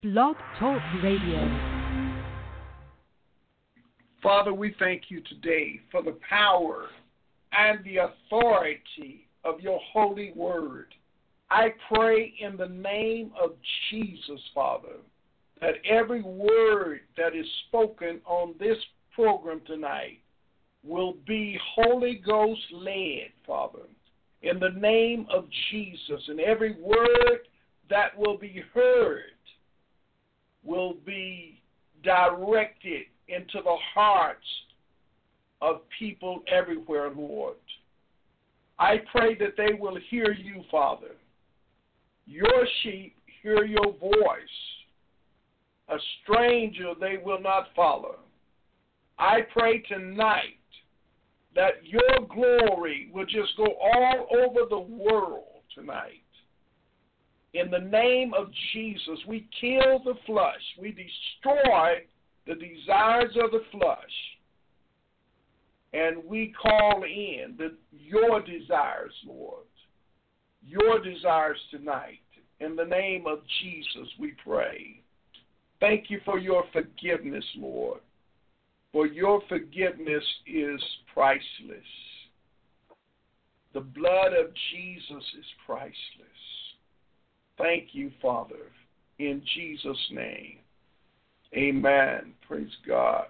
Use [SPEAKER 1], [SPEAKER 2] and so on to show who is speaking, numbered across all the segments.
[SPEAKER 1] Blog Talk Radio.
[SPEAKER 2] Father, we thank you today for the power and the authority of your holy word. I pray in the name of Jesus, Father, that every word that is spoken on this program tonight will be Holy Ghost led, Father, in the name of Jesus. And every word that will be heard will be directed into the hearts of people everywhere, Lord. I pray that they will hear you, Father. Your sheep hear your voice. A stranger they will not follow. I pray tonight that your glory will just go all over the world tonight. In the name of Jesus, we kill the flesh. We destroy the desires of the flesh. And we call in your desires, Lord. Your desires tonight. In the name of Jesus, we pray. Thank you for your forgiveness, Lord. For your forgiveness is priceless. The blood of Jesus is priceless. Thank you, Father, in Jesus' name. Amen. Praise God.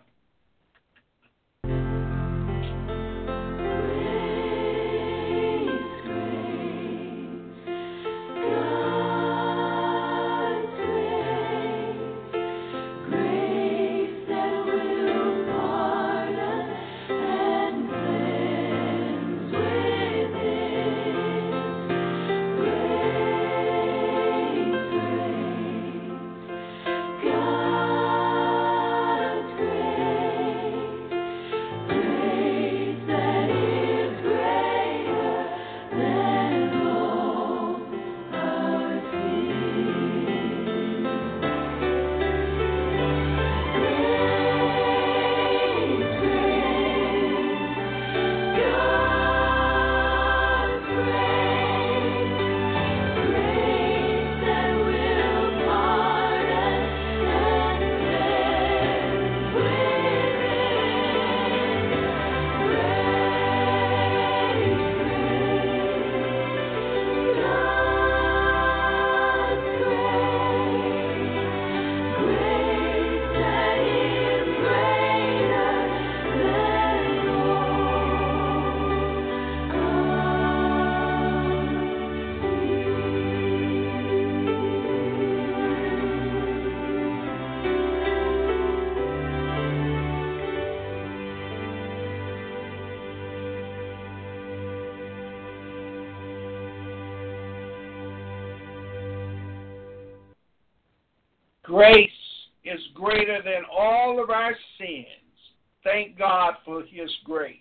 [SPEAKER 2] Grace is greater than all of our sins. Thank God for his grace.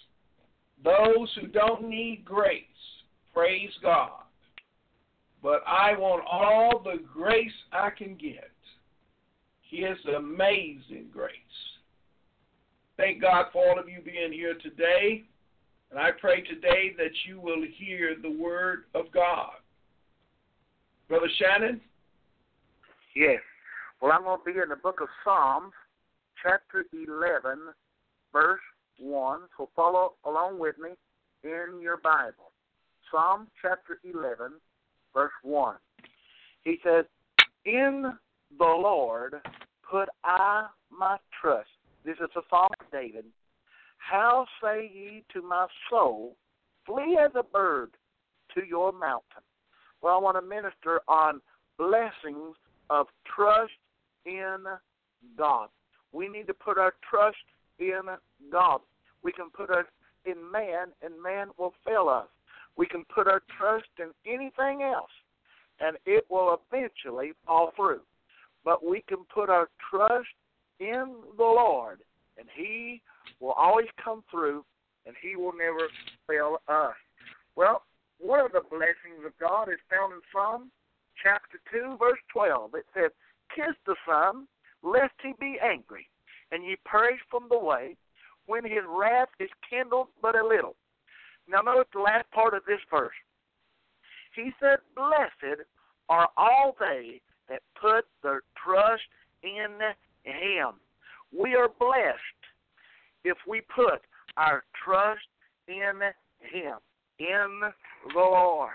[SPEAKER 2] Those who don't need grace, praise God. But I want all the grace I can get. His amazing grace. Thank God for all of you being here today. And I pray today that you will hear the word of God. Brother Shannon?
[SPEAKER 3] Yes. Well, I'm going to be in the book of Psalms, chapter 11, verse 1. So follow along with me in your Bible. Psalm chapter 11, verse 1. He says, "In the Lord put I my trust." This is a psalm of David. "How say ye to my soul, flee as a bird to your mountain?" Well, I want to minister on blessings of trust in God. We need to put our trust in God. We can put our in man, and man will fail us. We can put our trust in anything else, and it will eventually fall through. But we can put our trust in the Lord, and he will always come through, and he will never fail us. Well, one of the blessings of God is found in Psalm chapter 2, verse 12. It says, "Kiss the Son, lest he be angry, and ye perish from the way, when his wrath is kindled but a little." Now notice the last part of this verse. He said, "Blessed are all they that put their trust in Him. We are blessed if we put our trust in Him, in the Lord.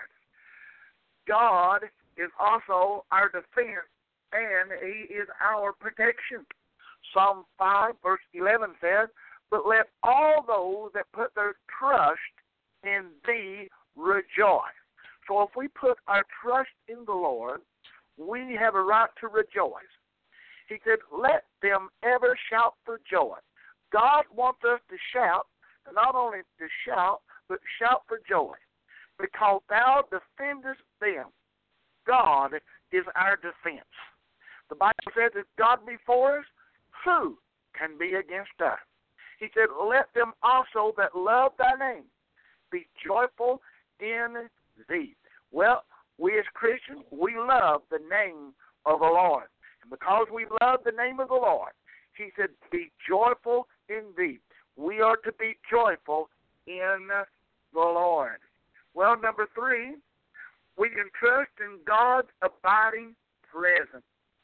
[SPEAKER 3] God is also our defense, and He is our protection. Psalm 5, verse 11 says, "But let all those that put their trust in Thee rejoice." So if we put our trust in the Lord, we have a right to rejoice. He said, "Let them ever shout for joy." God wants us to shout, and not only to shout, but shout for joy, because Thou defendest them. God is our defense. The Bible says, if God be for us, who can be against us? He said, "Let them also that love Thy name be joyful in Thee." Well, we as Christians, we love the name of the Lord. And because we love the name of the Lord, He said, "Be joyful in Thee." We are to be joyful in the Lord. Well, number 3, we can trust in God's abiding presence.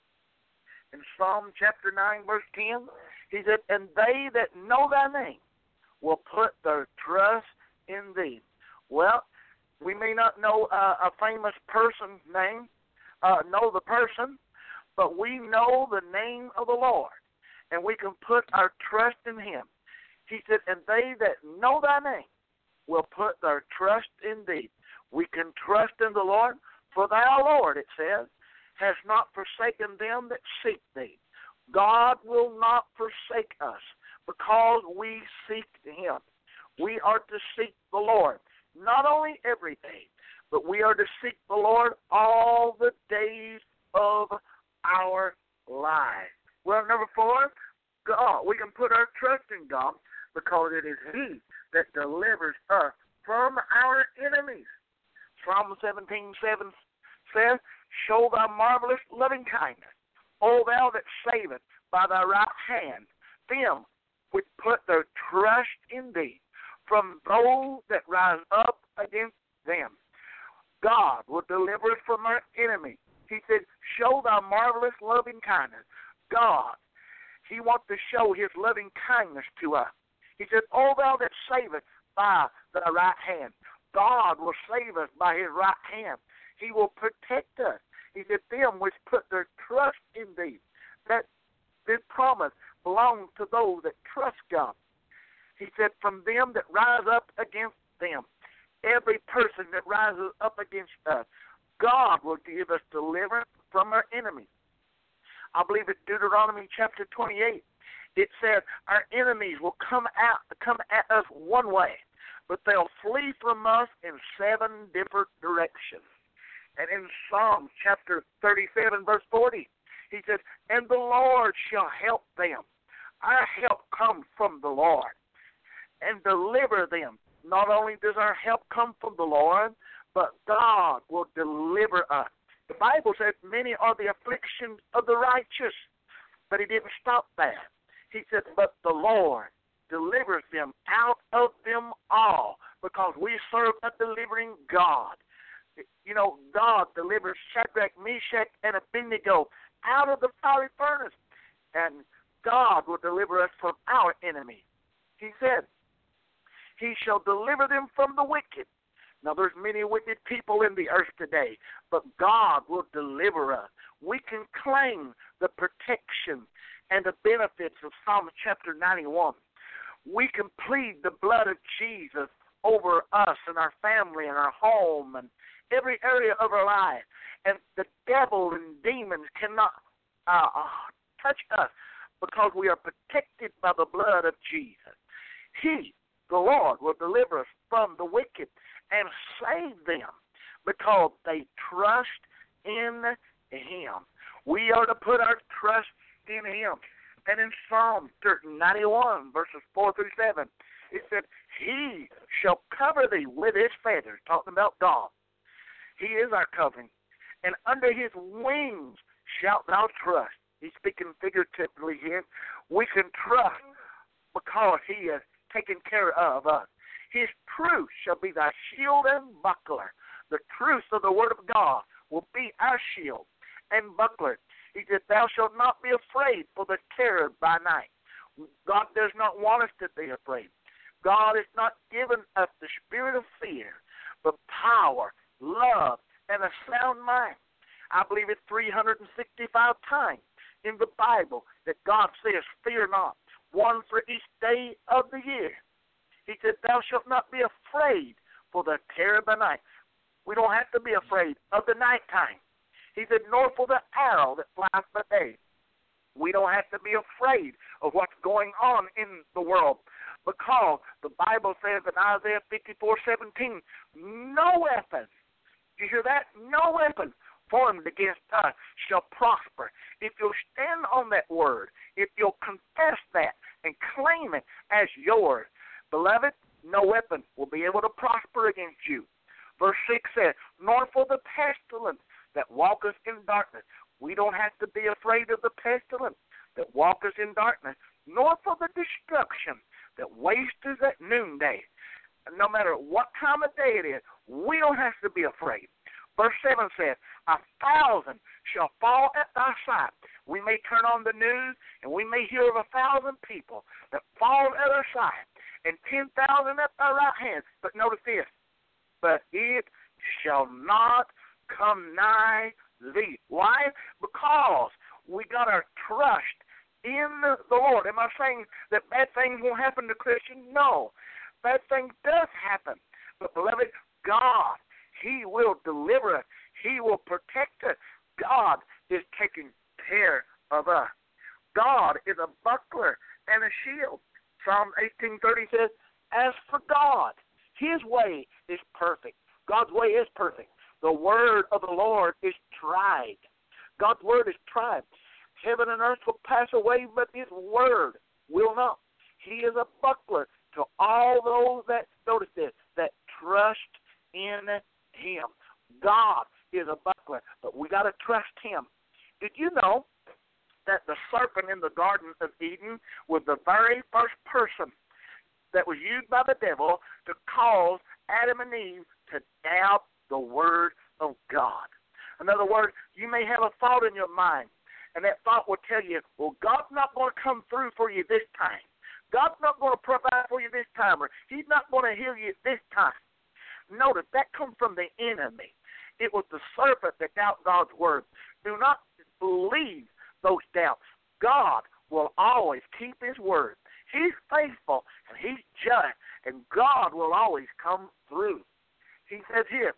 [SPEAKER 3] In Psalm chapter 9, verse 10, He said, "And they that know Thy name will put their trust in Thee." Well, we may not know a famous person's name, know the person, but we know the name of the Lord, and we can put our trust in Him. He said, "And they that know Thy name will put their trust in Thee." We can trust in the Lord, for Thou, Lord, it says, has not forsaken them that seek Thee. God will not forsake us because we seek Him. We are to seek the Lord, not only every day, but we are to seek the Lord all the days of our life. Well, number 4, God. We can put our trust in God because it is He that delivers us from our enemies. Psalm 17:7 says, "Show Thy marvelous loving kindness, O Thou that savest by Thy right hand, them which put their trust in Thee, from those that rise up against them." God will deliver us from our enemy. He said, "Show Thy marvelous loving kindness." God, He wants to show His loving kindness to us. He said, "O Thou that savest by Thy right hand." God will save us by His right hand. He will protect us. He said, "Them which put their trust in Thee." That this promise belongs to those that trust God. He said, "From them that rise up against them." Every person that rises up against us, God will give us deliverance from our enemies. I believe it's Deuteronomy chapter 28. It says our enemies will come at us one way, but they'll flee from us in 7 different directions. And in Psalm chapter 37, verse 40, He says, "And the Lord shall help them." Our help comes from the Lord, and deliver them. Not only does our help come from the Lord, but God will deliver us. The Bible says many are the afflictions of the righteous, but He didn't stop there. He said, "But the Lord delivers them out of them all," because we serve a delivering God. You know, God delivers Shadrach, Meshach, and Abednego out of the fiery furnace, and God will deliver us from our enemy. He said, "He shall deliver them from the wicked." Now, there's many wicked people in the earth today, but God will deliver us. We can claim the protection and the benefits of Psalm chapter 91. We can plead the blood of Jesus over us and our family and our home and every area of our life. And the devil and demons cannot touch us because we are protected by the blood of Jesus. He, the Lord, will deliver us from the wicked and save them because they trust in Him. We are to put our trust in Him. And in Psalm 91, verses 4 through 7, it said, He shall cover thee with His feathers, talking about God. He is our covering. And under His wings shalt thou trust. He's speaking figuratively here. We can trust because He has taken care of us. His truth shall be thy shield and buckler. The truth of the Word of God will be our shield and buckler. He said, thou shalt not be afraid for the terror by night. God does not want us to be afraid. God has not given us the spirit of fear, but power, love, and a sound mind. I believe it's 365 times in the Bible that God says, fear not, one for each day of the year. He said, thou shalt not be afraid for the terror by night. We don't have to be afraid of the nighttime. He said, nor for the arrow that flies by day. We don't have to be afraid of what's going on in the world, because the Bible says in Isaiah 54:17, no weapon, you hear that? No weapon formed against us shall prosper. If you'll stand on that word, if you'll confess that and claim it as yours, beloved, no weapon will be able to prosper against you. Verse 6 says, nor for the pestilence that walketh in darkness. We don't have to be afraid of the pestilence that walketh in darkness, nor for the destruction that wasteth at noonday. No matter what time of day it is, we don't have to be afraid. Verse 7 says, 1,000 shall fall at thy side. We may turn on the news and we may hear of 1,000 people that fall at our side, and 10,000 at thy right hand. But notice this, but it shall not come nigh thee. Why? Because we got our trust in the Lord. Am I saying that bad things won't happen to Christians? No. Bad things does happen. But, beloved, God, He will deliver us. He will protect us. God is taking care of us. God is a buckler and a shield. Psalm 18:30 says, as for God, His way is perfect. God's way is perfect. The word of the Lord is tried. God's word is tried. Heaven and earth will pass away, but His word will not. He is a buckler to all those that, notice this, that trust in Him. God is a buckler, but we got to trust Him. Did you know that the serpent in the Garden of Eden was the very first person that was used by the devil to cause Adam and Eve to doubt the word of God? In other words, you may have a thought in your mind, and that thought will tell you, well, God's not going to come through for you this time. God's not going to provide for you this time, or He's not going to heal you this time. Notice, that comes from the enemy. It was the serpent that doubted God's word. Do not believe those doubts. God will always keep His word. He's faithful, and He's just, and God will always come through. He says here,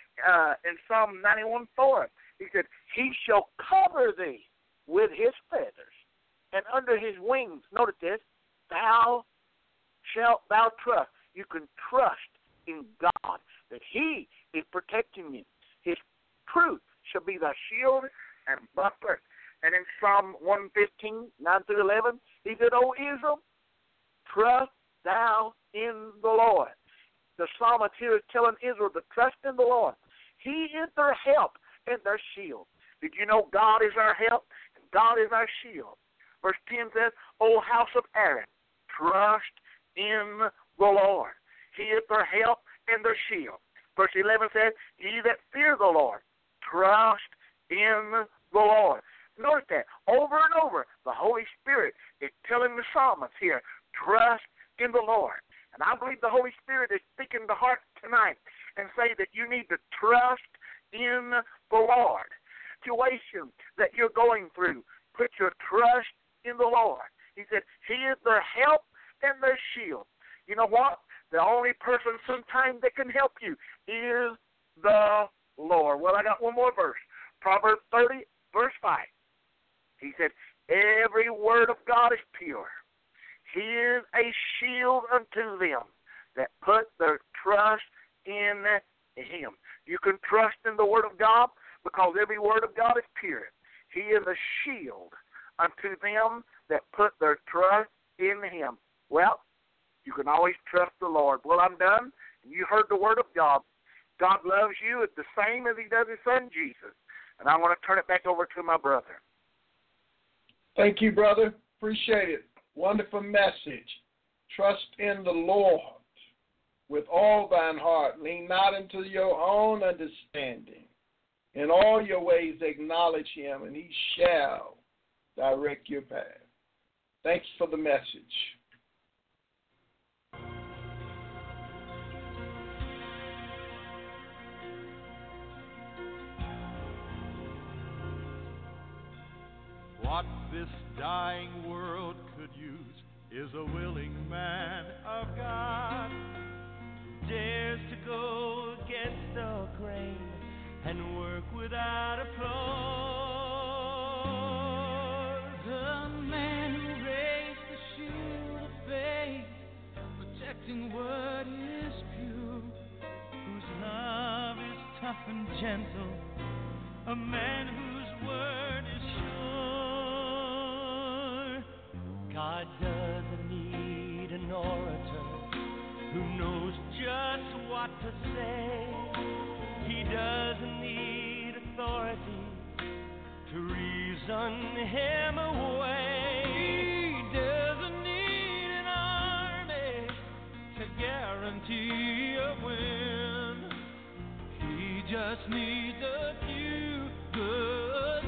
[SPEAKER 3] in Psalm 91:4, He said, He shall cover thee with His feathers, and under His wings, notice this, thou shalt thou trust. You can trust in God, that He is protecting you. His truth shall be thy shield and buckler. And in Psalm 115, 9-11, He said, O Israel, trust thou in the Lord. The psalmist here is telling Israel to trust in the Lord. He is their help and their shield. Did you know God is our help? God is our shield. Verse 10 says, O house of Aaron, trust in the Lord. He is their help and their shield. Verse 11 says, ye that fear the Lord, trust in the Lord. Notice that over and over, the Holy Spirit is telling the psalmist here, trust in the Lord. And I believe the Holy Spirit is speaking to heart tonight and say that you need to trust in the Lord. Situation that you're going through, put your trust in the Lord. He said, He is their help and their shield. You know what? The only person sometimes that can help you is the Lord. Well, I got one more verse. Proverbs 30, verse 5. He said, every word of God is pure. He is a shield unto them that put their trust in Him. You can trust in the word of God because every word of God is pure. He is a shield unto them that put their trust in Him. Well, you can always trust the Lord. Well, I'm done. You heard the word of God. God loves you the same as He does His Son, Jesus. And I want to turn it back over to my brother.
[SPEAKER 2] Thank you, brother. Appreciate it. Wonderful message. Trust in the Lord with all thine heart. Lean not into your own understanding. In all your ways acknowledge him, and he shall direct your path. Thanks for the message.
[SPEAKER 4] What this dying world could use is a willing man of God who dares to go against the grain and work without applause. A man who raised the shield of faith, protecting what is pure, whose love is tough and gentle, a man whose word is sure. God doesn't need an orator who knows just what to say. He doesn't need authority to reason him away. He doesn't need an army to guarantee a win. He just needs a few good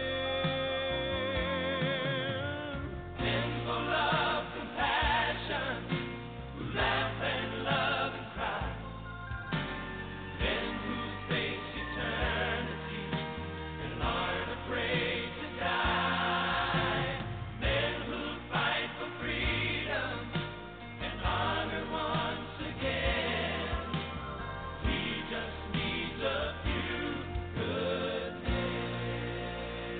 [SPEAKER 4] men. Men full of compassion, who laugh and love and cry. Men who face eternity and aren't afraid to die. Men who fight for freedom and honor once again. He just needs a few good men.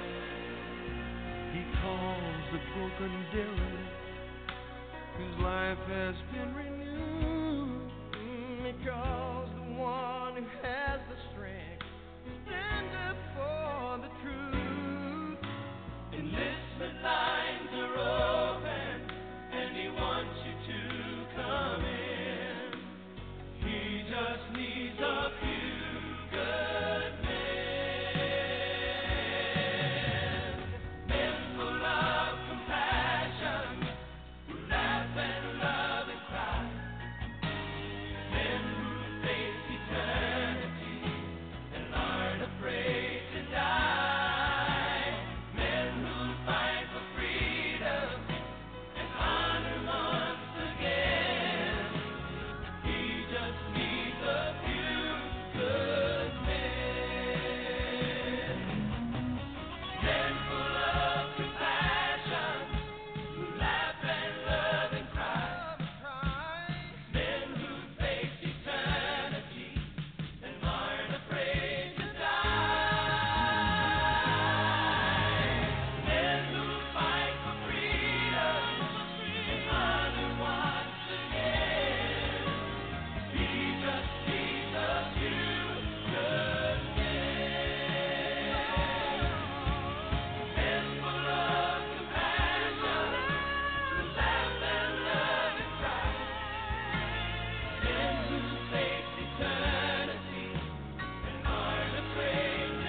[SPEAKER 4] He calls the broken derelict whose life has been renewed. He calls the one who has the strength to stand up for the truth. Enlistment lines are open, and he wants you to come in. He just needs a few good men. Men full of compassion, who laugh and love and cry. Men who face eternity and aren't afraid to die. Men who fight for freedom and honor once again. He just needs a few good men. Men full of compassion, who laugh and love and cry. Men who face eternity and aren't afraid to die. Men who fight for freedom and honor once again. He just needs a few good men. Men full of compassion, who laugh and love and cry. Men who face eternity and aren't afraid to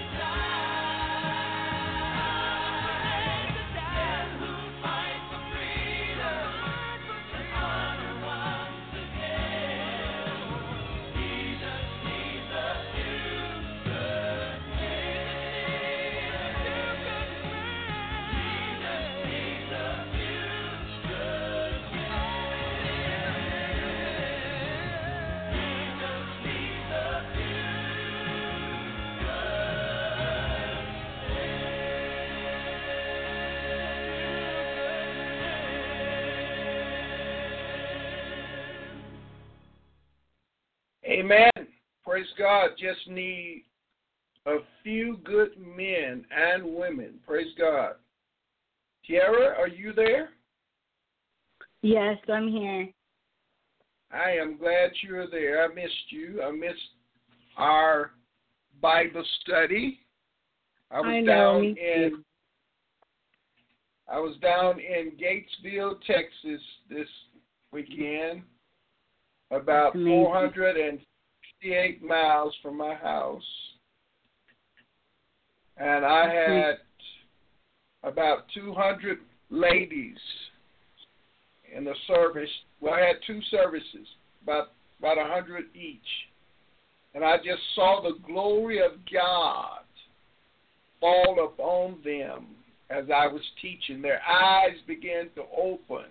[SPEAKER 4] die. Men who fight for freedom and honor once again. He just needs a few good men. He just needs a few good men. He just needs a few
[SPEAKER 2] Amen. Praise God. Just need a few good men and women. Praise God. Tiara, are you there?
[SPEAKER 5] Yes, I'm here.
[SPEAKER 2] I am glad you're there. I missed you. I missed our Bible study. I was down in Gatesville, Texas this weekend, about
[SPEAKER 5] That's amazing.
[SPEAKER 2] 468 miles from my house. And I had about 200 ladies in the service. Well, I had two services, about 100 each. and I just saw the glory of God fall upon them as I was teaching. Their eyes began to open.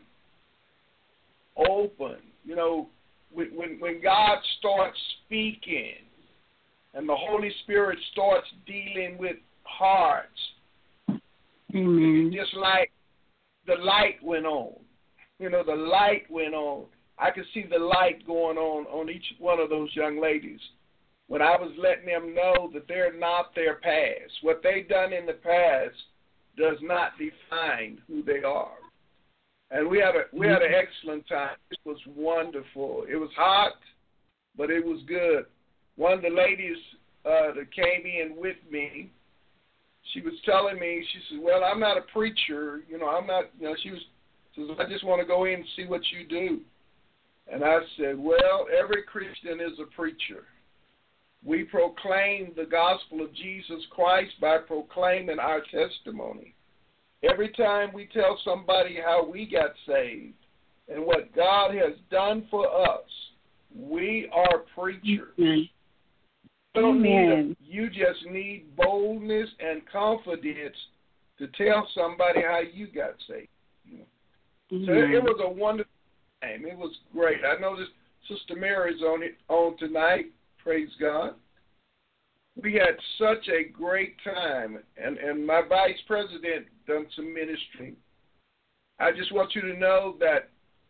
[SPEAKER 2] You know, when God starts speaking and the Holy Spirit starts dealing with hearts,
[SPEAKER 5] Amen.
[SPEAKER 2] just like the light went on. You know, the light went on. I could see the light going on each one of those young ladies when I was letting them know that they're not their past. What they've done in the past does not define who they are. And we had an excellent time. It was wonderful. It was hot, but it was good. One of the ladies that came in with me, she was telling me, she said, well, I'm not a preacher. You know, I'm not, you know, she says, I just want to go in and see what you do. And I said, well, every Christian is a preacher. We proclaim the gospel of Jesus Christ by proclaiming our testimony. Every time we tell somebody how we got saved and what God has done for us, we are preachers.
[SPEAKER 5] Amen.
[SPEAKER 2] You don't
[SPEAKER 5] Amen.
[SPEAKER 2] need you just need boldness and confidence to tell somebody how you got saved. So it was a wonderful time. It was great. I noticed Sister Mary's on tonight. Praise God. We had such a great time, and my vice president done some ministry. I just want you to know that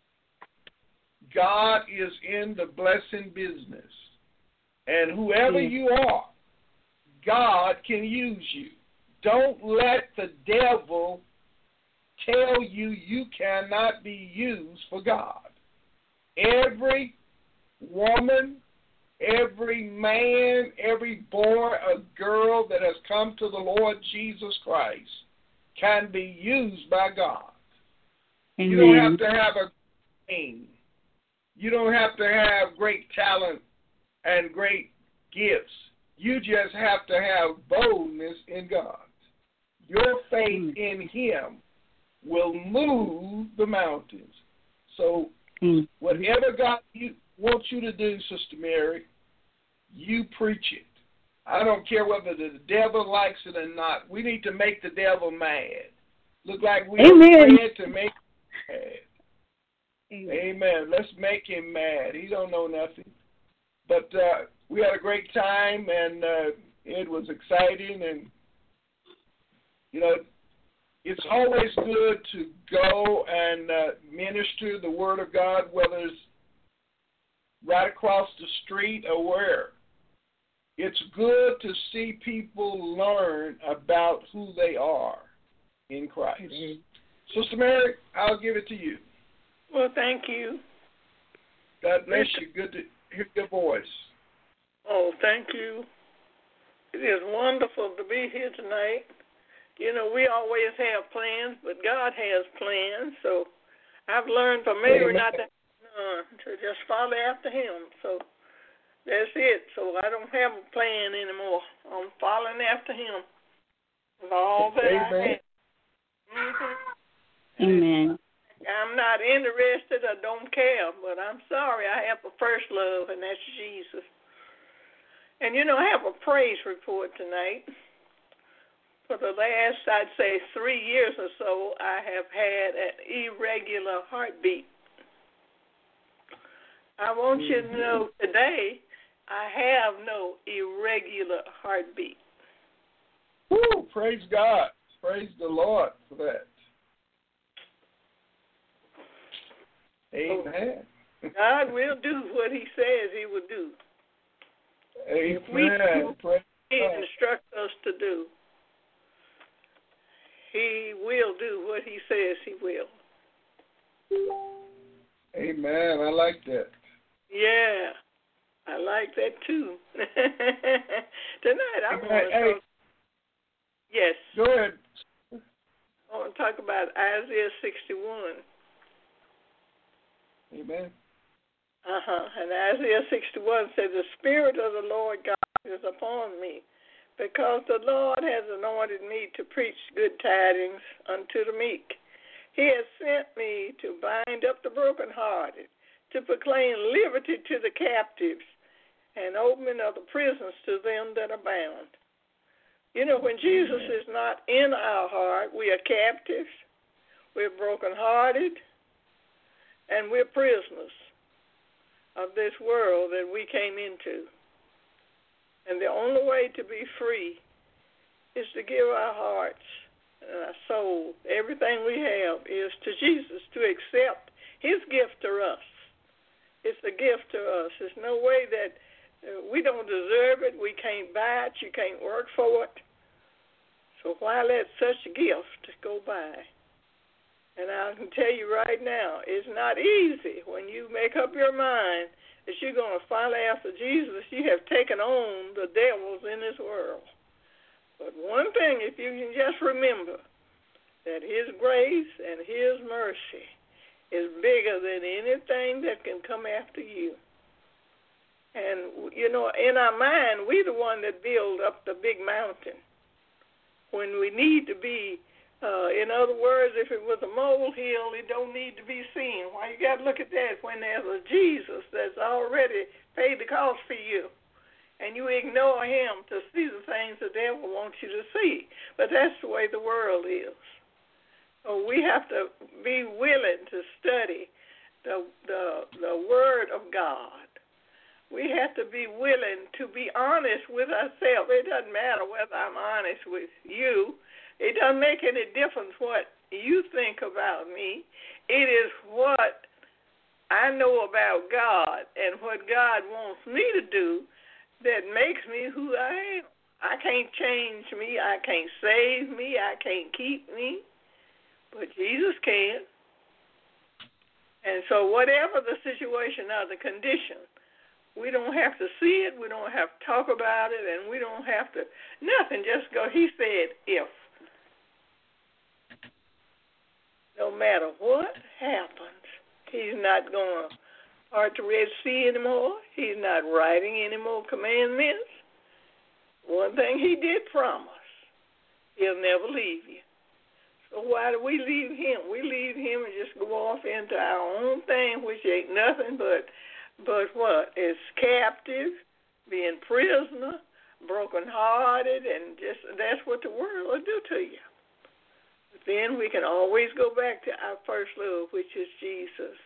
[SPEAKER 2] God is in the blessing business, and whoever you are, God can use you. Don't let the devil tell you you cannot be used for God. Every woman, every man, every boy or girl that has come to the Lord Jesus Christ can be used by God.
[SPEAKER 5] Amen.
[SPEAKER 2] You don't have to have a name. You don't have to have great talent and great gifts. You just have to have boldness in God. Your faith in Him will move the mountains. So whatever God wants you to do, Sister Mary, you preach it. I don't care whether the devil likes it or not. We need to make the devil mad. Look like we are praying to make him mad. Amen. Let's make him mad. He don't know nothing. But we had a great time, and it was exciting. And, you know, it's always good to go and minister the Word of God, whether it's right across the street or where. It's good to see people learn about who they are in Christ. Mm-hmm. Sister Mary, I'll give it to you.
[SPEAKER 6] Well, thank you.
[SPEAKER 2] God bless you. Good to hear your voice.
[SPEAKER 6] Oh, thank you. It is wonderful to be here tonight. You know, we always have plans, but God has plans. So I've learned from Mary not to just follow after Him. So that's it. So I don't have a plan anymore. I'm following after Him with all that I have. Mm-hmm.
[SPEAKER 5] Amen.
[SPEAKER 6] I'm not interested or don't care, but I'm sorry. I have a first love, and that's Jesus. And, you know, I have a praise report tonight. For the last, I'd say, 3 years or so, I have had an irregular heartbeat. I want you to know today, I have no irregular heartbeat.
[SPEAKER 2] Woo, praise God. Praise the Lord for that. Amen.
[SPEAKER 6] God will do what He says He will do.
[SPEAKER 2] Amen.
[SPEAKER 6] If we do what He instructs us to do, He will do what He says He will.
[SPEAKER 2] Amen. I like that.
[SPEAKER 6] Yeah, I like that too. Tonight I want to talk. Yes.
[SPEAKER 2] Go ahead.
[SPEAKER 6] I want to talk about Isaiah 61.
[SPEAKER 2] Amen.
[SPEAKER 6] And Isaiah 61 says, the Spirit of the Lord God is upon me, because the Lord has anointed me to preach good tidings unto the meek. He has sent me to bind up the brokenhearted, to proclaim liberty to the captives, and opening of the prisons to them that are bound. You know, when Jesus is not in our heart, we are captives, we're brokenhearted, and we're prisoners of this world that we came into. And the only way to be free is to give our hearts and our soul, everything we have, is to Jesus, to accept his gift to us. It's a gift to us. There's no way that we don't deserve it. We can't buy it. You can't work for it. So why let such a gift go by? And I can tell you right now, it's not easy when you make up your mind that you're going to follow after Jesus. You have taken on the devils in this world. But one thing, if you can just remember that his grace and his mercy is bigger than anything that can come after you. And, you know, in our mind, we're the one that build up the big mountain when we need to be, in other words, if it was a molehill, it don't need to be seen. Why you got to look at that when there's a Jesus that's already paid the cost for you, and you ignore him to see the things the devil wants you to see. But that's the way the world is. So we have to be willing to study the Word of God. We have to be willing to be honest with ourselves. It doesn't matter whether I'm honest with you. It doesn't make any difference what you think about me. It is what I know about God and what God wants me to do that makes me who I am. I can't change me. I can't save me. I can't keep me. But Jesus can. And so whatever the situation or the condition, we don't have to see it, we don't have to talk about it, and we don't have to, nothing, just go, he said, if. No matter what happens, he's not going to part the Red Sea anymore. He's not writing any more commandments. One thing he did promise, he'll never leave you. So why do we leave him? We leave him and just go off into our own thing, which ain't nothing but what? It's captive, being prisoner, brokenhearted, and just that's what the world will do to you. But then we can always go back to our first love, which is Jesus.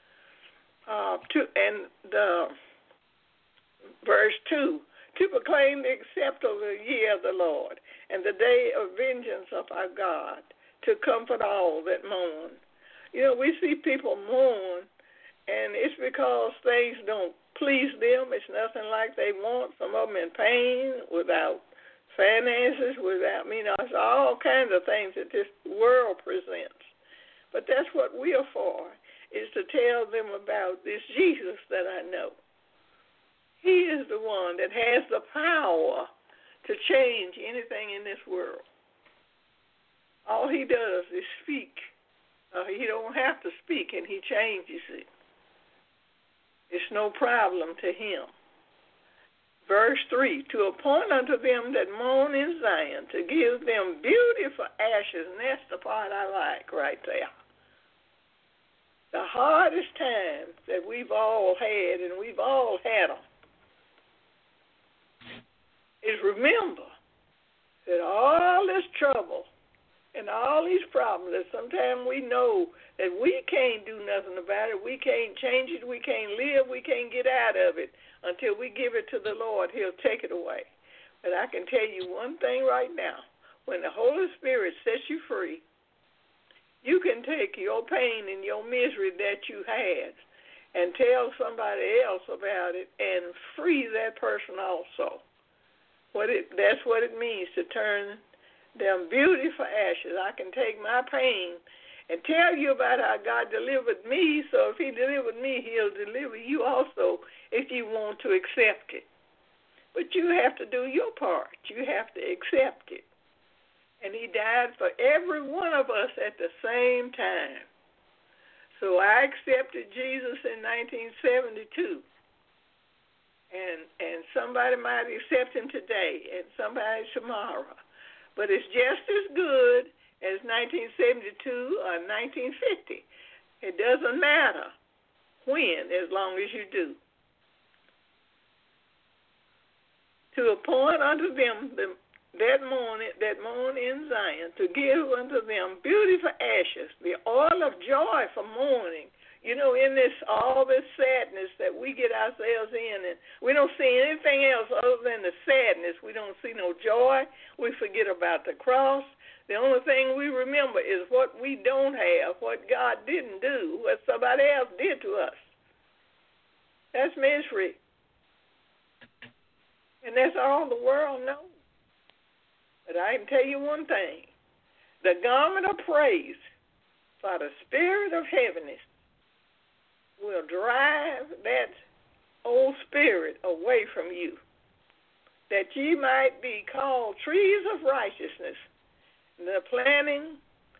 [SPEAKER 6] And the verse 2, to proclaim the acceptable year of the Lord and the day of vengeance of our God, to comfort all that mourn. You know, we see people mourn, and it's because things don't please them. It's nothing like they want. Some of them in pain, without finances, without, it's all kinds of things that this world presents. But that's what we are for, is to tell them about this Jesus that I know. He is the one that has the power to change anything in this world. All he does is speak. He don't have to speak, and he changes it. It's no problem to him. Verse 3, to appoint unto them that mourn in Zion, to give them beauty for ashes. And that's the part I like right there. The hardest times that we've all had, and we've all had them, is remember that all this trouble and all these problems that sometimes we know that we can't do nothing about it, we can't change it, we can't live, we can't get out of it until we give it to the Lord. He'll take it away. But I can tell you one thing right now. When the Holy Spirit sets you free, you can take your pain and your misery that you had and tell somebody else about it and free that person also. That's what it means to turn them beauty for ashes. I can take my pain and tell you about how God delivered me, so if he delivered me, he'll deliver you also if you want to accept it. But you have to do your part. You have to accept it. And he died for every one of us at the same time. So I accepted Jesus in 1972. And somebody might accept him today and somebody tomorrow. But it's just as good as 1972 or 1950. It doesn't matter when, as long as you do. to appoint unto them that mourn in Zion, to give unto them beauty for ashes, the oil of joy for mourning. You know, in all this sadness that we get ourselves in, and we don't see anything else other than the sadness. We don't see no joy. We forget about the cross. The only thing we remember is what we don't have, what God didn't do, what somebody else did to us. That's misery. And that's all the world knows. But I can tell you one thing. The garment of praise for the spirit of heaviness will drive that old spirit away from you, that ye might be called trees of righteousness, the planting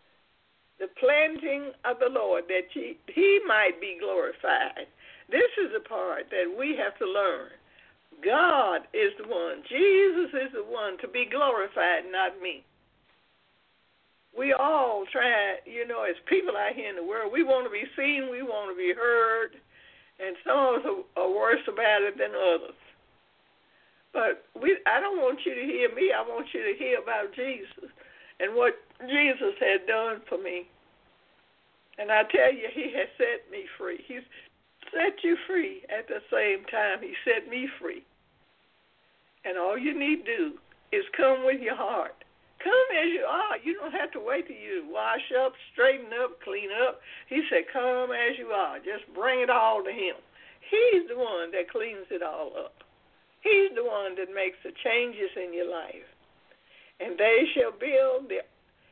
[SPEAKER 6] of the Lord, that he might be glorified. This is the part that we have to learn. God is the one. Jesus is the one to be glorified, not me. We all try, as people out here in the world, we want to be seen, we want to be heard, and some of us are worse about it than others. But I don't want you to hear me. I want you to hear about Jesus and what Jesus had done for me. And I tell you, he has set me free. He's set you free at the same time. He set me free. And all you need to do is come with your heart. Come as you are. You don't have to wait till you wash up, straighten up, clean up. He said, come as you are. Just bring it all to him. He's the one that cleans it all up. He's the one that makes the changes in your life. And they shall build the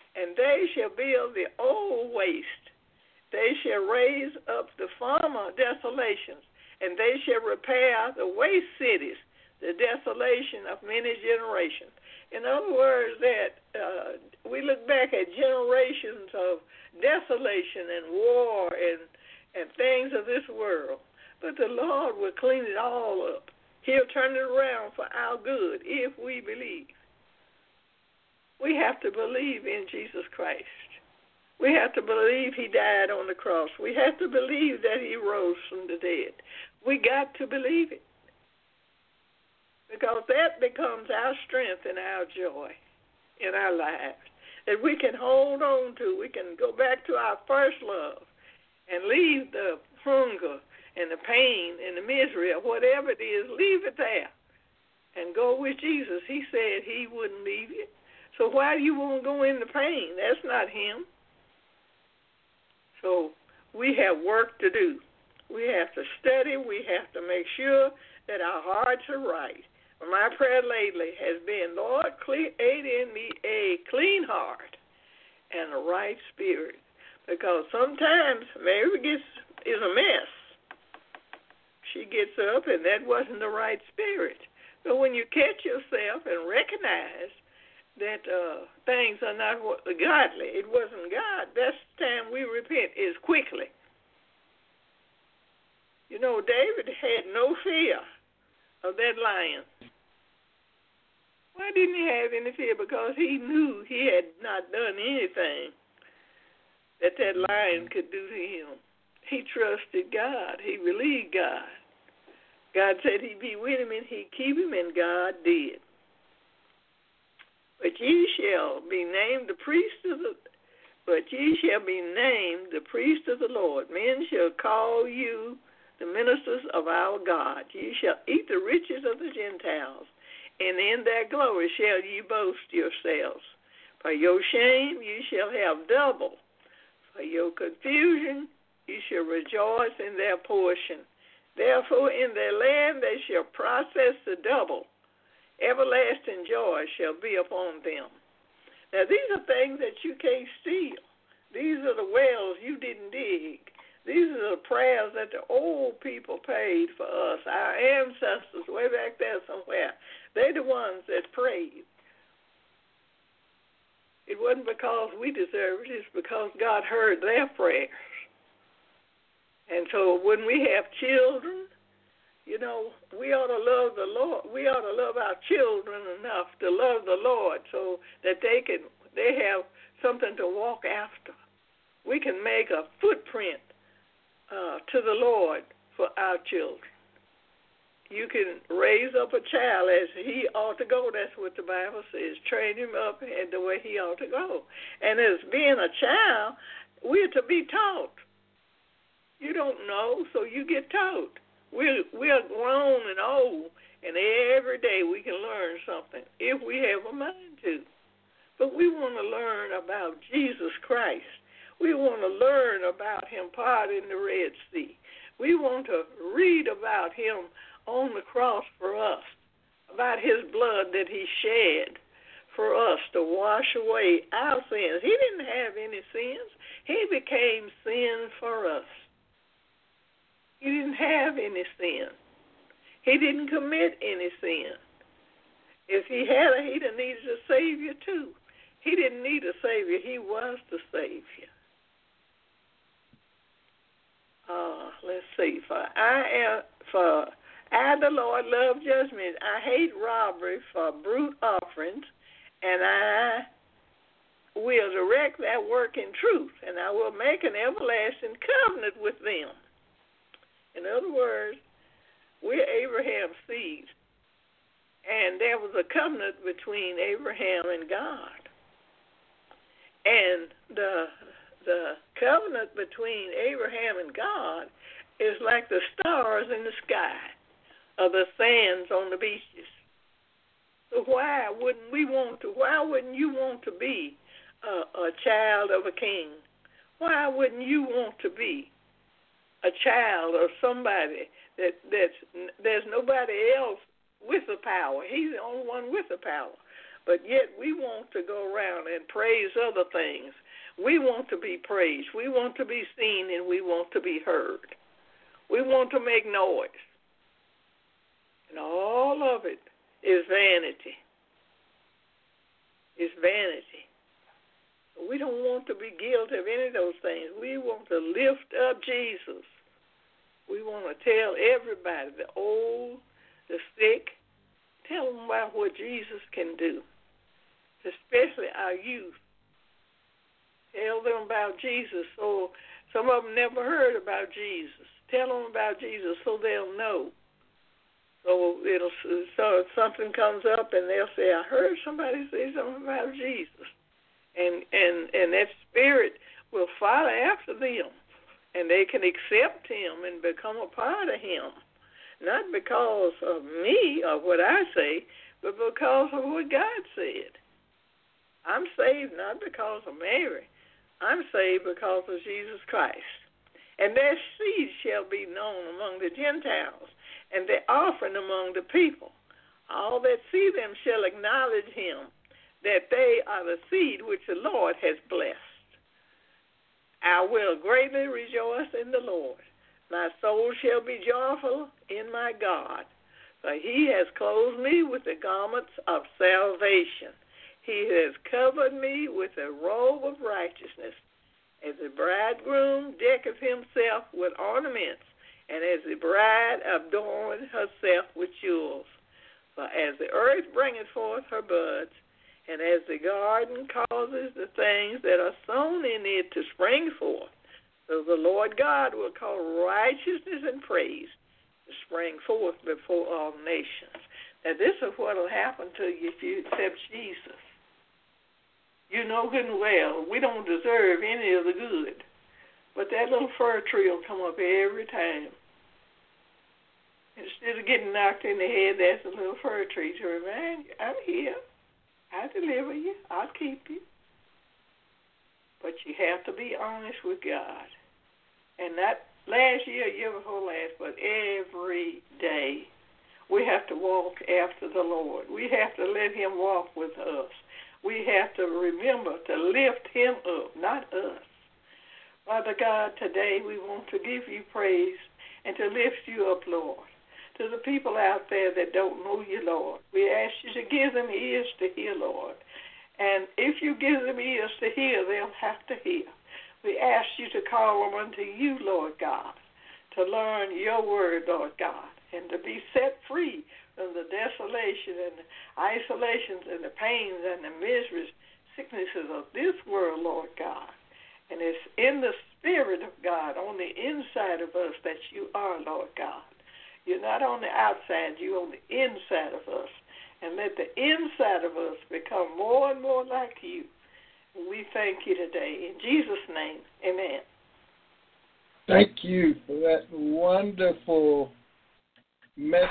[SPEAKER 6] old waste. They shall raise up the former desolations, and they shall repair the waste cities, the desolation of many generations. In other words, that we look back at generations of desolation and war and things of this world, but the Lord will clean it all up. He'll turn it around for our good if we believe. We have to believe in Jesus Christ. We have to believe he died on the cross. We have to believe that he rose from the dead. We got to believe it, because that becomes our strength and our joy in our lives, that we can hold on to. We can go back to our first love and leave the hunger and the pain and the misery or whatever it is, leave it there and go with Jesus. He said he wouldn't leave you. So why do you want to go in the pain? That's not him. So we have work to do. We have to study. We have to make sure that our hearts are right. My prayer lately has been, Lord, aid in me a clean heart and a right spirit. Because sometimes Mary is a mess. She gets up and that wasn't the right spirit. But when you catch yourself and recognize that things are not godly, it wasn't God, that's the time we repent, is quickly. David had no fear of that lion. Why didn't he have any fear? Because he knew he had not done anything that lion could do to him. He trusted God. He believed God. God said he'd be with him and he'd keep him, and God did. But ye shall be named the priest of the Lord. Men shall call you the ministers of our God. Ye shall eat the riches of the Gentiles, and in their glory shall ye boast yourselves. For your shame ye shall have double. For your confusion ye shall rejoice in their portion. Therefore in their land they shall process the double. Everlasting joy shall be upon them. Now these are things that you can't steal. These are the wells you didn't dig. These are the prayers that the old people paid for us, our ancestors way back there somewhere. They're the ones that prayed. It wasn't because we deserved it. It's because God heard their prayers. And so when we have children, we ought to love the Lord. We ought to love our children enough to love the Lord so that they have something to walk after. We can make a footprint to the Lord for our children. you can raise up a child as he ought to go. That's what the Bible says. Train him up in the way he ought to go. And as being a child, we're to be taught. You don't know, so you get taught. We're grown and old, and every day we can learn something if we have a mind to. But we want to learn about Jesus Christ. We want to learn about him parting the Red Sea. We want to read about him on the cross for us, about his blood that he shed for us to wash away our sins. He didn't have any sins. He became sin for us. He didn't have any sin. He didn't commit any sin. If he had, he'd have needed a Savior too. He didn't need a Savior. He was the Savior. Let's see. For I, the Lord, love judgment. I hate robbery for brute offerings, and I will direct that work in truth, and I will make an everlasting covenant with them. In other words, we're Abraham's seed, and there was a covenant between Abraham and God. And the covenant between Abraham and God is like the stars in the sky or the sands on the beaches. So why wouldn't you want to be a child of a king? Why wouldn't you want to be a child of somebody there's nobody else with the power? He's the only one with the power. But yet we want to go around and praise other things. We want to be praised. We want to be seen, and we want to be heard. We want to make noise. And all of it is vanity. It's vanity. We don't want to be guilty of any of those things. We want to lift up Jesus. We want to tell everybody, the old, the sick, tell them about what Jesus can do, especially our youth. Tell them about Jesus. So some of them never heard about Jesus. Tell them about Jesus so they'll know. So if something comes up and they'll say, I heard somebody say something about Jesus. And that spirit will follow after them, and they can accept him and become a part of him, not because of me or what I say, but because of what God said. I'm saved not because of Mary. I'm saved because of Jesus Christ. And their seed shall be known among the Gentiles, and their offering among the people. All that see them shall acknowledge him, that they are the seed which the Lord has blessed. I will greatly rejoice in the Lord. My soul shall be joyful in my God, for he has clothed me with the garments of salvation. He has covered me with a robe of righteousness, as the bridegroom decketh himself with ornaments, and as the bride adorneth herself with jewels. For as the earth bringeth forth her buds, and as the garden causes the things that are sown in it to spring forth, so the Lord God will cause righteousness and praise to spring forth before all nations. Now this is what will happen to you if you accept Jesus. You know good and well, we don't deserve any of the good, but that little fir tree will come up every time. Instead of getting knocked in the head, there's a little fir tree to remind you, I'm here. I deliver you. I'll keep you. But you have to be honest with God. And not last year, year before last, but every day we have to walk after the Lord. We have to let him walk with us. We have to remember to lift him up, not us. Father God, today we want to give you praise and to lift you up, Lord. To the people out there that don't know you, Lord, we ask you to give them ears to hear, Lord. And if you give them ears to hear, they'll have to hear. We ask you to call them unto you, Lord God, to learn your word, Lord God, and to be set free from the desolation and the isolations and the pains and the miseries, sicknesses of this world, Lord God. And it's in the Spirit of God on the inside of us that you are, Lord God. You're not on the outside, you're on the inside of us. And let the inside of us become more and more like you. We thank you today. In Jesus' name, amen.
[SPEAKER 2] Thank you for that wonderful message.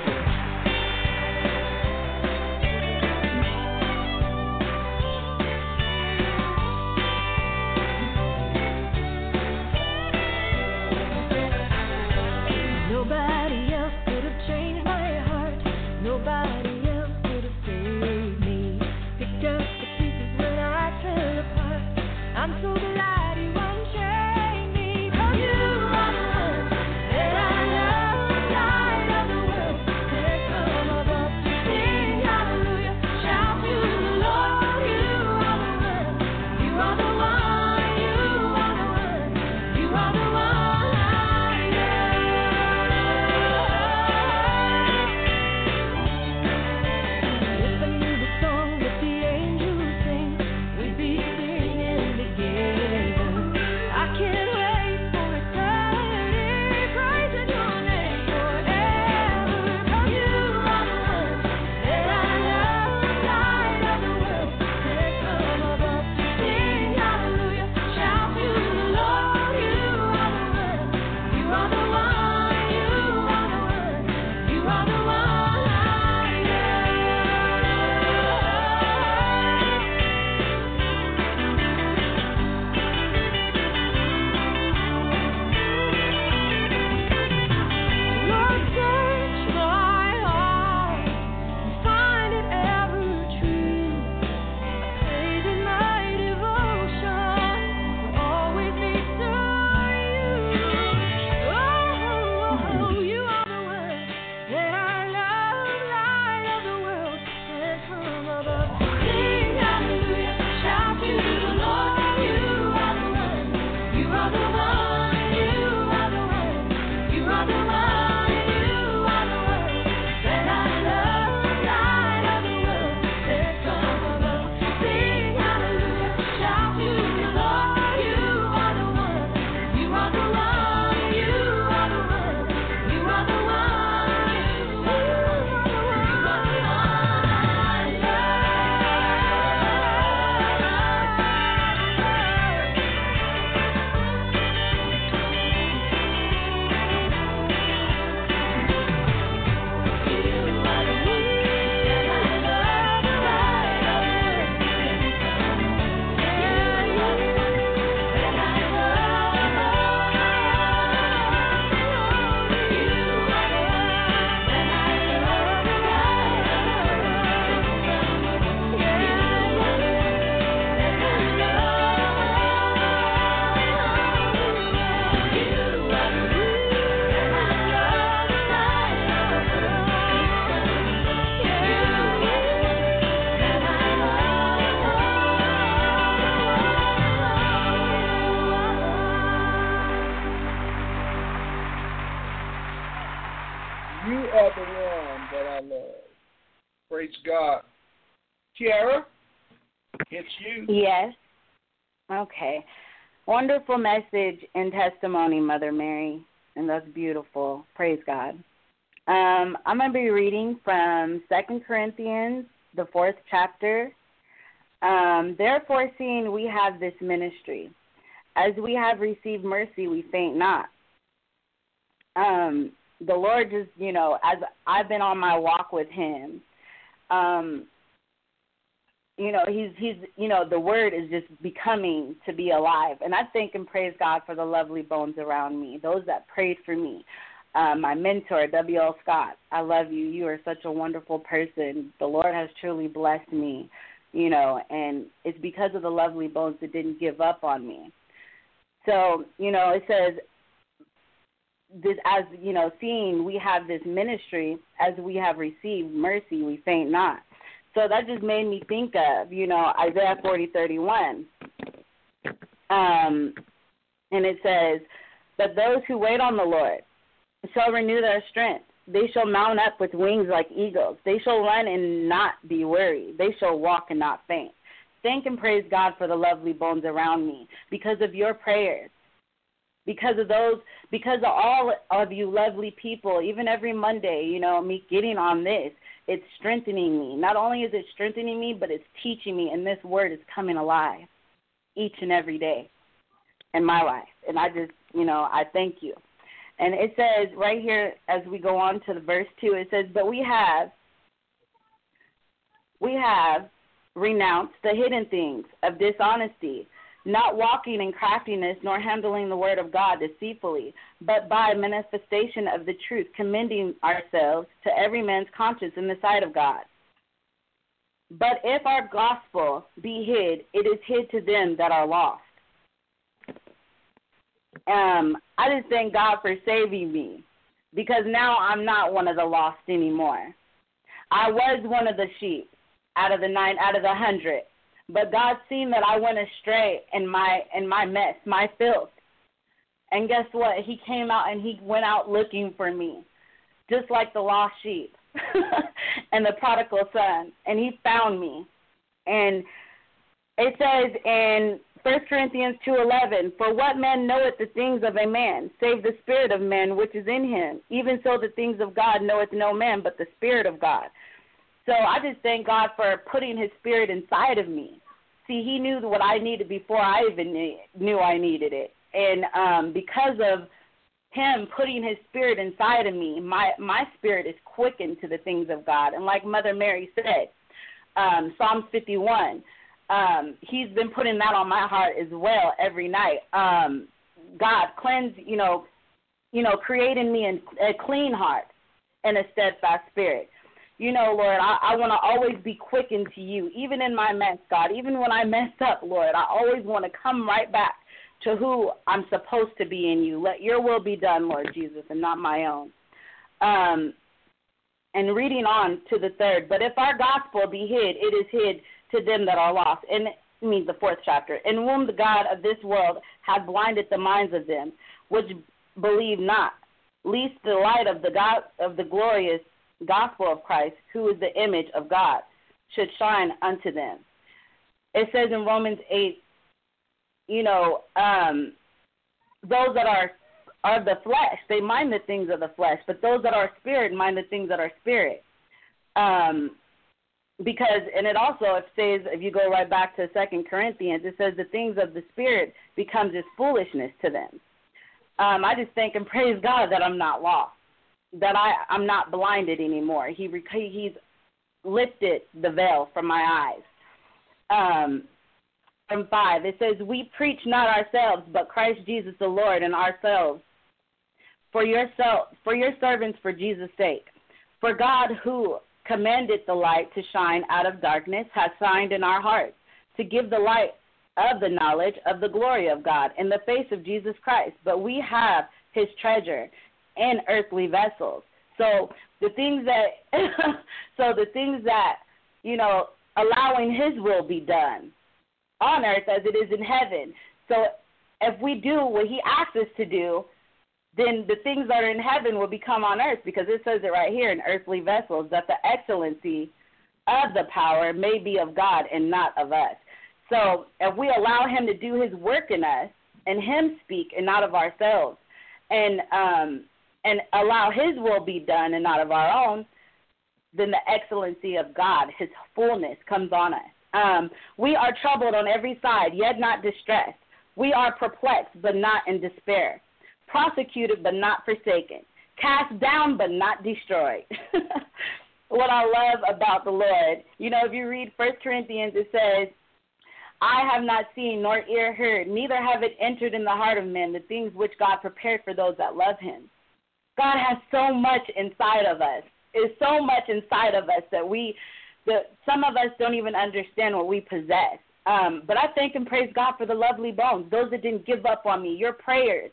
[SPEAKER 7] Nobody else could have changed my heart. Nobody else could have saved me. Picked up the pieces when I fell apart. I'm so glad you unchained me. 'Cause you are the one that I love, light of the world. There come above to sing hallelujah. Shout to the Lord. You are the one. You are the one. You are the one. You are the one.
[SPEAKER 2] Praise God. Tiara, it's you.
[SPEAKER 5] Yes. Okay. Wonderful message and testimony, Mother Mary, and that's beautiful. Praise God. I'm going to be reading from 2 Corinthians, the 4th chapter. Therefore, seeing we have this ministry, as we have received mercy, we faint not. The Lord just, as I've been on my walk with him, he's the word is just becoming to be alive. And I thank and praise God for the lovely bones around me, those that prayed for me. My mentor, W.L. Scott, I love you. You are such a wonderful person. The Lord has truly blessed me, and it's because of the lovely bones that didn't give up on me. So, it says, this, as seeing we have this ministry, as we have received mercy, we faint not. So that just made me think of, Isaiah 40:31. And it says, but those who wait on the Lord shall renew their strength. They shall mount up with wings like eagles. They shall run and not be weary. They shall walk and not faint. Thank and praise God for the lovely bones around me because of your prayers. because of all of you lovely people, even every Monday, you know, me getting on this, it's strengthening me. Not only is it strengthening me, but it's teaching me, and this word is coming alive each and every day in my life. And I just, you know, I thank you. And it says right here as we go on to the verse 2, it says, but we have renounced the hidden things of dishonesty, not walking in craftiness, nor handling the word of God deceitfully, but by manifestation of the truth, commending ourselves to every man's conscience in the sight of God. But if our gospel be hid, it is hid to them that are lost. I just thank God for saving me, because now I'm not one of the lost anymore. I was one of the sheep out of the 100. But God seen that I went astray in my mess, my filth. And guess what? He came out and he went out looking for me, just like the lost sheep and the prodigal son. And he found me. And it says in 1 Corinthians 2:11, for what man knoweth the things of a man, save the spirit of man which is in him? Even so the things of God knoweth no man but the Spirit of God. So I just thank God for putting his spirit inside of me. See, he knew what I needed before I even knew I needed it. And because of him putting his spirit inside of me, my spirit is quickened to the things of God. And like Mother Mary said, Psalms 51, he's been putting that on my heart as well every night. God, cleanse, create in me a clean heart and a steadfast spirit. You know, Lord, I want to always be quickened to you, even in my mess, God. Even when I messed up, Lord, I always want to come right back to who I'm supposed to be in you. Let your will be done, Lord Jesus, and not my own. And reading on to the 3rd, but if our gospel be hid, it is hid to them that are lost. And it means the 4th chapter. In whom the God of this world hath blinded the minds of them, which believe not, lest the light of the glorious gospel of Christ, who is the image of God, should shine unto them. It says in Romans 8, those that are the flesh, they mind the things of the flesh, but those that are spirit mind the things that are spirit. Because, and it also, it says, if you go right back to 2 Corinthians, it says the things of the spirit becomes as foolishness to them. I just thank and praise God that I'm not lost, that I'm not blinded anymore. He's lifted the veil from my eyes. From 5, it says, we preach not ourselves, but Christ Jesus the Lord, and ourselves for your servants for Jesus' sake. For God, who commanded the light to shine out of darkness, has shined in our hearts to give the light of the knowledge of the glory of God in the face of Jesus Christ. But we have his treasure in earthly vessels. So the things that, allowing his will be done on earth as it is in heaven. So if we do what he asks us to do, then the things that are in heaven will become on earth, because it says it right here in earthly vessels, that the excellency of the power may be of God and not of us. So if we allow him to do his work in us and him speak and not of ourselves, and allow his will be done and not of our own, then the excellency of God, his fullness, comes on us. We are troubled on every side, yet not distressed. We are perplexed, but not in despair. Prosecuted, but not forsaken. Cast down, but not destroyed. What I love about the Lord, if you read 1 Corinthians, it says, I have not seen nor ear heard, neither have it entered in the heart of men, the things which God prepared for those that love him. God has so much inside of us. There's so much inside of us that some of us don't even understand what we possess. But I thank and praise God for the lovely bones, those that didn't give up on me, your prayers,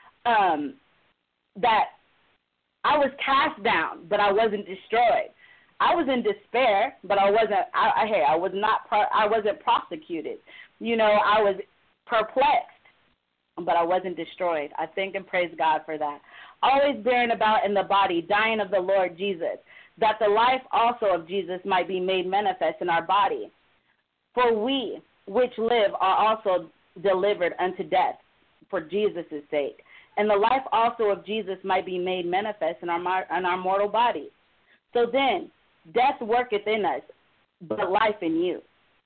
[SPEAKER 5] that I was cast down, but I wasn't destroyed. I was in despair, but I wasn't prosecuted. I was perplexed, but I wasn't destroyed. I thank and praise God for that. Always bearing about in the body, dying of the Lord Jesus, that the life also of Jesus might be made manifest in our body. For we which live are also delivered unto death for Jesus' sake. And the life also of Jesus might be made manifest in our mortal bodies. So then, death worketh in us, but life in you.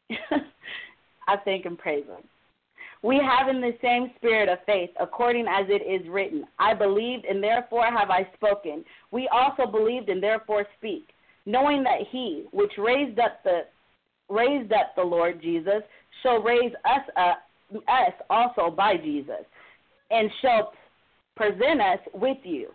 [SPEAKER 5] I thank and praise him. We have in the same spirit of faith, according as it is written, I believed, and therefore have I spoken. We also believed, and therefore speak, knowing that he which raised up the Lord Jesus shall raise us also by Jesus, and shall present us with you.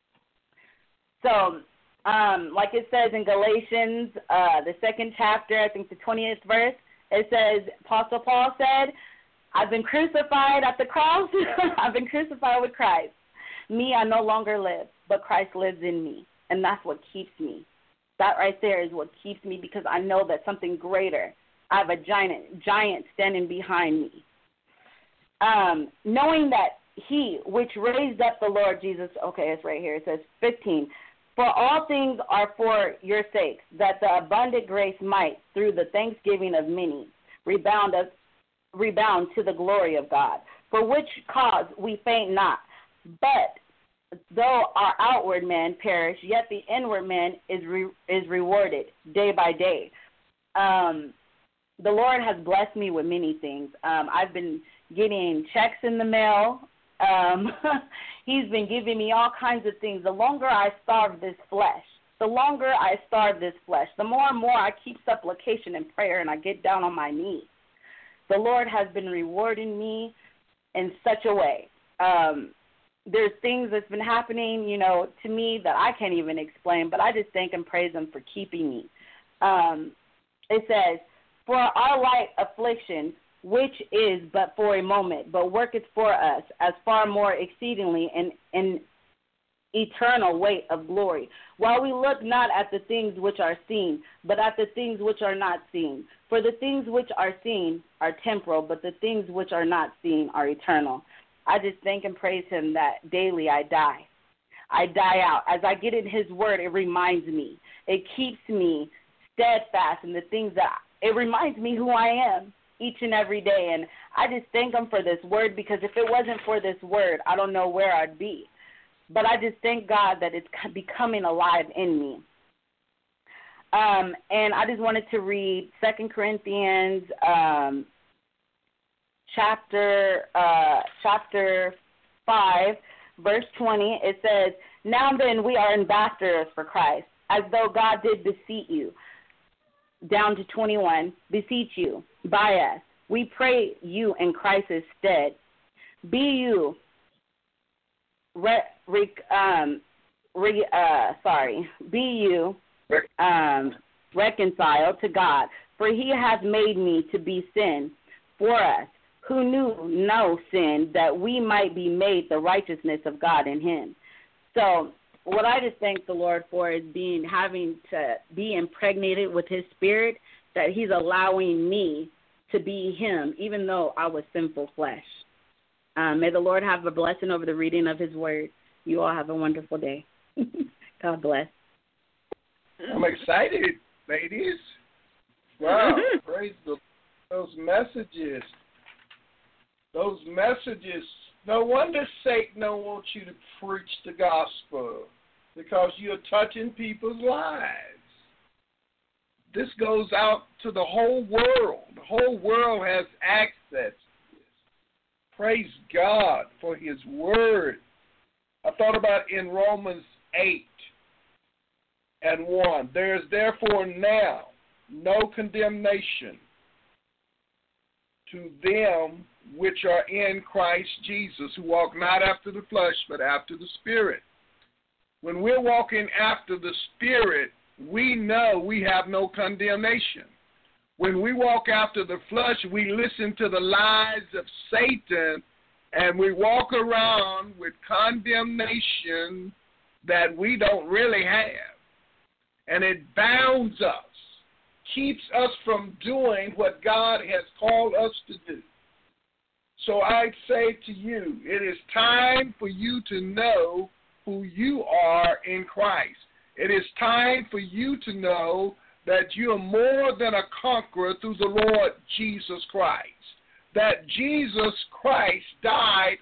[SPEAKER 5] So, like it says in Galatians, the 2nd chapter, I think the 20th verse, it says, Apostle Paul said, I've been crucified at the cross. I've been crucified with Christ. Me, I no longer live, but Christ lives in me, and that's what keeps me. That right there is what keeps me, because I know that something greater. I have a giant standing behind me. Knowing that he which raised up the Lord Jesus, okay, it's right here. It says 15, for all things are for your sakes, that the abundant grace might, through the thanksgiving of many, rebound to the glory of God, for which cause we faint not. But though our outward man perish, yet the inward man is rewarded day by day. The Lord has blessed me with many things. I've been getting checks in the mail. He's been giving me all kinds of things. The longer I starve this flesh, the more and more I keep supplication and prayer, and I get down on my knees. The Lord has been rewarding me in such a way. There's things that's been happening, to me that I can't even explain, but I just thank and praise him for keeping me. It says, for our light affliction, which is but for a moment, but worketh for us as far more exceedingly in eternal weight of glory, while we look not at the things which are seen, but at the things which are not seen. For the things which are seen are temporal, but the things which are not seen are eternal. I just thank and praise him that daily I die. I die out. As I get in his word, it reminds me. It keeps me steadfast in the things it reminds me who I am each and every day. And I just thank him for this word, because if it wasn't for this word, I don't know where I'd be. But I just thank God that it's becoming alive in me. And I just wanted to read 2 Corinthians chapter 5, verse 20. It says, now then we are ambassadors for Christ, as though God did beseech you. Down to 21, beseech you by us. We pray you in Christ's stead. Be you reconciled to God, for he hath made me to be sin for us, who knew no sin, that we might be made the righteousness of God in him. So what I just thank the Lord for is having to be impregnated with his spirit, that he's allowing me to be him, even though I was sinful flesh. May the Lord have a blessing over the reading of his word. You all have a wonderful day. God bless.
[SPEAKER 2] I'm excited, ladies. Wow, praise those messages. Those messages. No wonder Satan don't want you to preach the gospel, because you're touching people's lives. This goes out to the whole world. The whole world has access to this. Praise God for his word. I thought about in Romans 8:1, there is therefore now no condemnation to them which are in Christ Jesus, who walk not after the flesh, but after the Spirit. When we're walking after the Spirit, we know we have no condemnation. When we walk after the flesh, we listen to the lies of Satan, and we walk around with condemnation that we don't really have. And it bounds us, keeps us from doing what God has called us to do. So I say to you, it is time for you to know who you are in Christ. It is time for you to know that you are more than a conqueror through the Lord Jesus Christ. That Jesus Christ died on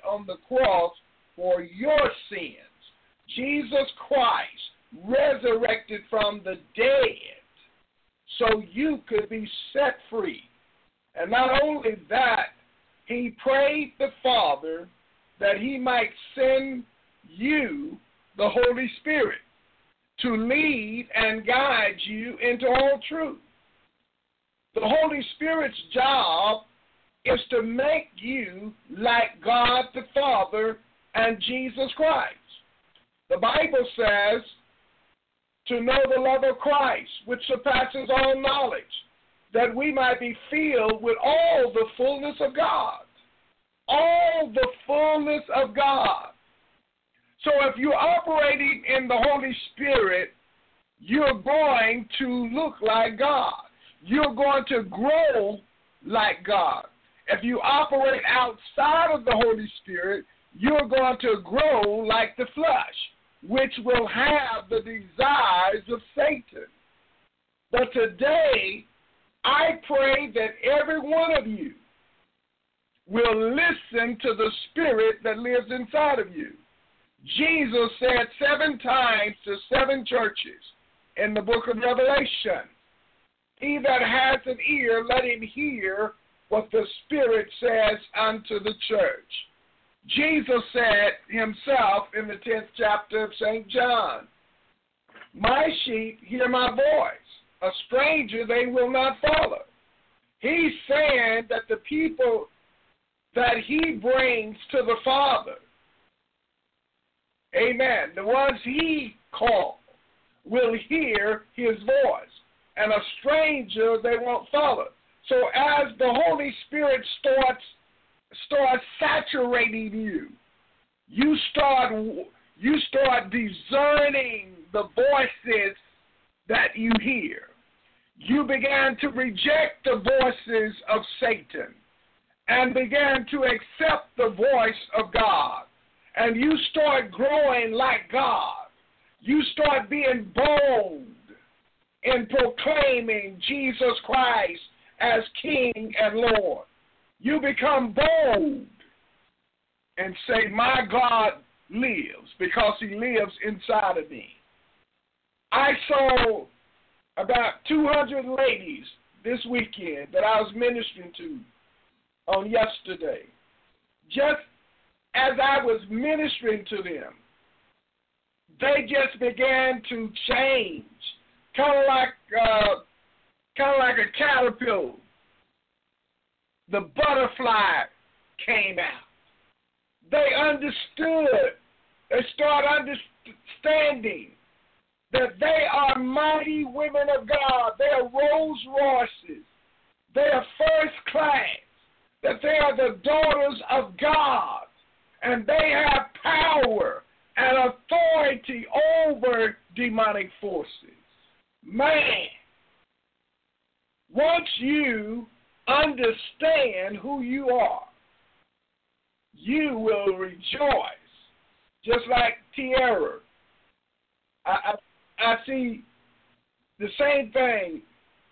[SPEAKER 2] cross for your sins. Jesus Christ resurrected from the dead so you could be set free. And not only that, he prayed the Father that he might send you the Holy Spirit to lead and guide you into all truth. The Holy Spirit's job is to make you like God the Father and Jesus Christ. The Bible says to know the love of Christ, which surpasses all knowledge, that we might be filled with all the fullness of God. All the fullness of God. So if you're operating in the Holy Spirit, you're going to look like God. You're going to grow like God. If you operate outside of the Holy Spirit, you're going to grow like the flesh, which will have the desires of Satan. But today, I pray that every one of you will listen to the Spirit that lives inside of you. Jesus said 7 times to 7 churches in the book of Revelation, he that has an ear, let him hear what the Spirit says unto the church. Jesus said himself in the 10th chapter of St. John, my sheep hear my voice. A stranger they will not follow. He's saying that the people that he brings to the Father, amen, the ones he calls, will hear his voice. And a stranger they won't follow. So as the Holy Spirit starts saturating you, you start discerning the voices that you hear. You began to reject the voices of Satan and began to accept the voice of God. And you start growing like God. You start being bold in proclaiming Jesus Christ as King and Lord. You become bold and say, my God lives, because he lives inside of me. I saw about 200 ladies this weekend that I was ministering to on yesterday. Just as I was ministering to them, they just began to change, kind of like a caterpillar. The butterfly came out. They understood. They started understanding that they are mighty women of God. They are Rolls Royces. They are first class. That they are the daughters of God. And they have power and authority over demonic forces. Man, once you understand who you are, you will rejoice. Just like Tierra. I see the same thing,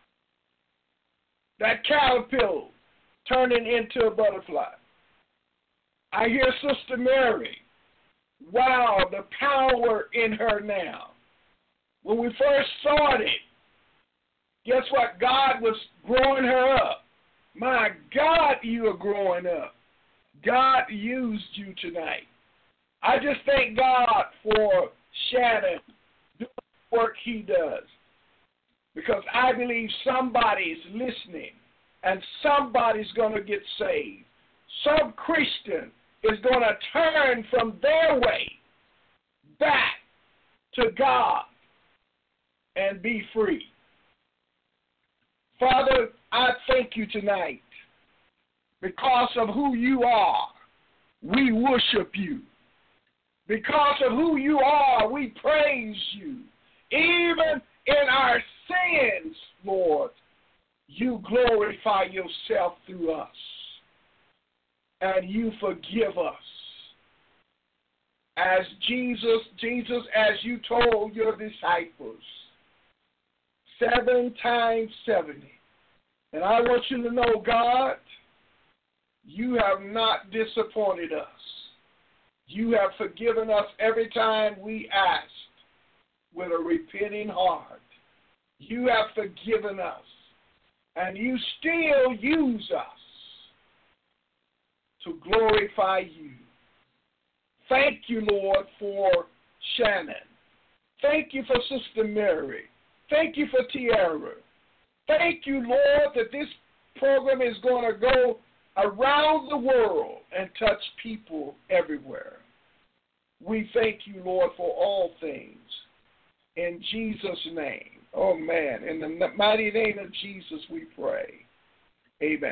[SPEAKER 2] that caterpillar turning into a butterfly. I hear Sister Mary. Wow, the power in her now. When we first started, guess what? God was growing her up. My God, you are growing up. God used you tonight. I just thank God for Shannon doing the work he does, because I believe somebody's listening and somebody's going to get saved. Some Christian is going to turn from their way back to God and be free. Father, I thank you tonight. Because of who you are, we worship you. Because of who you are, we praise you. Even in our sins, Lord, you glorify yourself through us. And you forgive us. As Jesus, as you told your disciples, 7 times 70. And I want you to know, God, you have not disappointed us. You have forgiven us every time we asked with a repenting heart. You have forgiven us, and you still use us to glorify you. Thank you, Lord, for Shannon. Thank you for Sister Mary. Thank you for Tiara. Thank you, Lord, that this program is going to go around the world and touch people everywhere. We thank you, Lord, for all things. In Jesus' name. Oh, man. In the mighty name of Jesus we pray. Amen.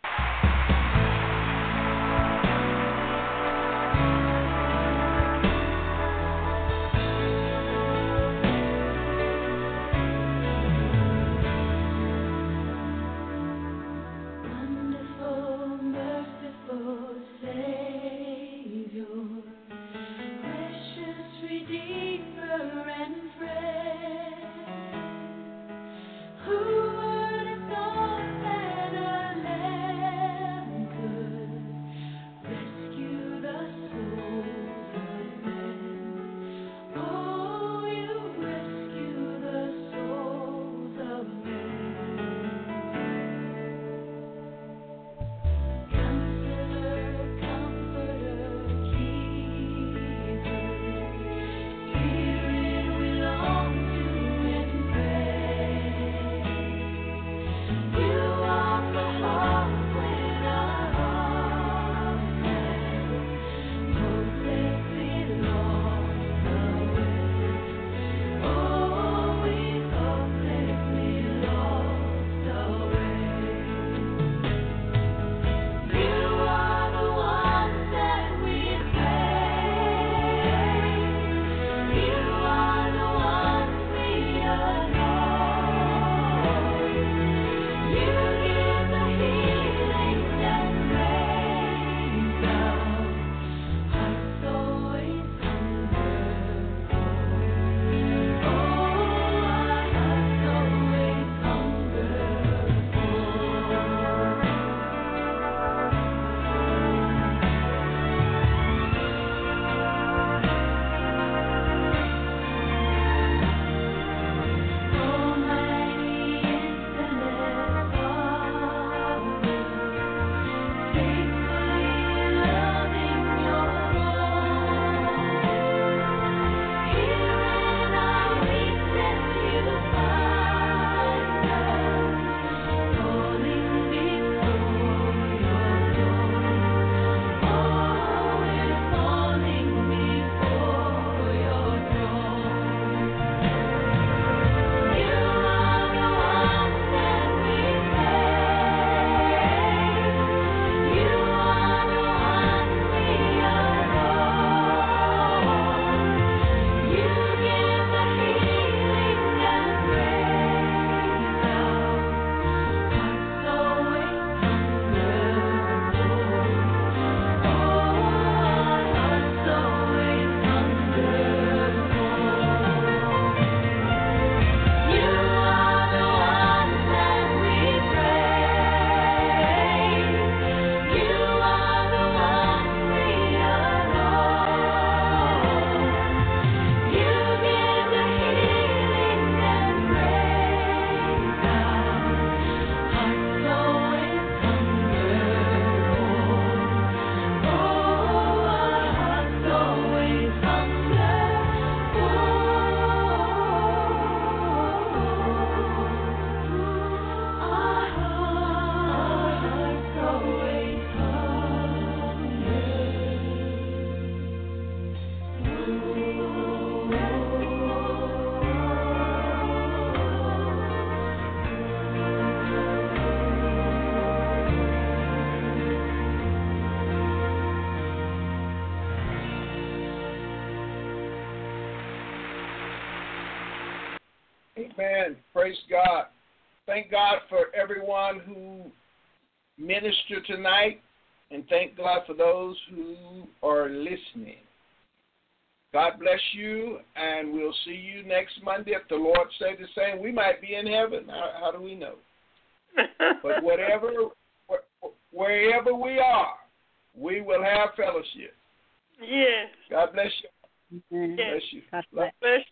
[SPEAKER 2] Amen. Praise God. Thank God for everyone who ministered tonight, and thank God for those who are listening. God bless you, and we'll see you next Monday. If the Lord say the same, we might be in heaven. How do we know? But wherever we are, we will have fellowship.
[SPEAKER 6] Yes.
[SPEAKER 2] God bless you.
[SPEAKER 5] Amen.
[SPEAKER 6] Yes.
[SPEAKER 2] Bless you.
[SPEAKER 5] God bless.
[SPEAKER 6] Bless